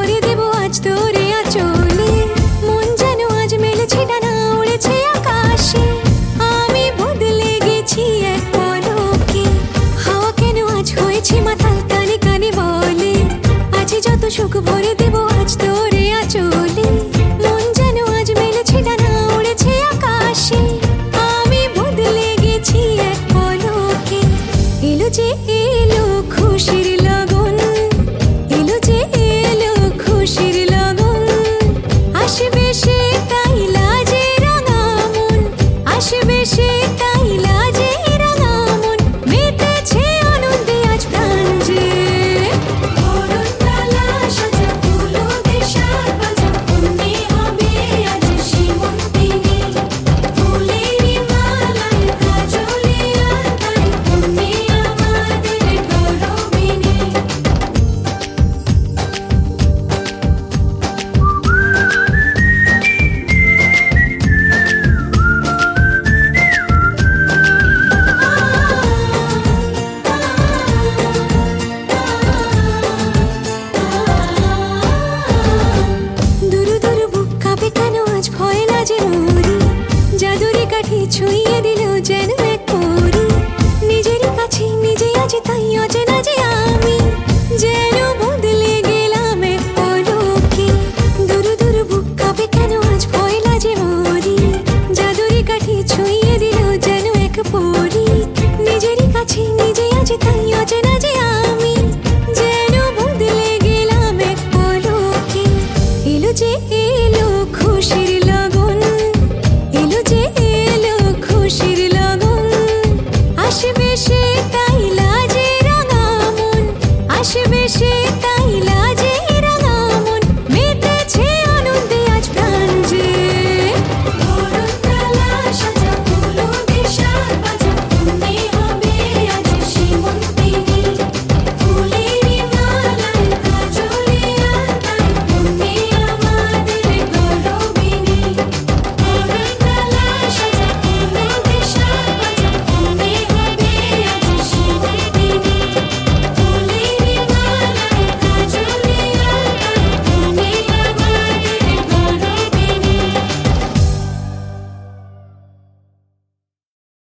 ভরে দেব আজ তোরে আঁচলে। মন যেন আজ মেলেছে ডানা, উড়েছে আকাশে। আমি বদলে গেছি এক পলকে, হাওয়া কেন আজ হয়েছে মাতাল, কানে কানে বলে আজ যত সুখ ভরে দেব আজ তোরে আঁচলে। মন যেন আজ মেলেছে ডানা, উড়েছে আকাশে। আমি বদলে গেছি এক পলকে। এলো যে এলো খুশির লগন, এলো যে এলো খুশির লগন। আসবে সে তাই লাজে রাঙা মন, আসবে সে তাই লাজে রাঙা মন। মেতেছে আনন্দে আজ প্রাণ যে। বরণডালা সাজা ফুলো দেশার বাজা, অন্যে হবে আজ সীমন্তিনী। ফুলেরই মালায় কাজলে আলতায়, অন্যে আমাদের গৌরবিনী। দুরু দুরু বুক কাঁপে কেন আজ ভয় লাজে মরি। জাদুরে কাঠি ছুঁই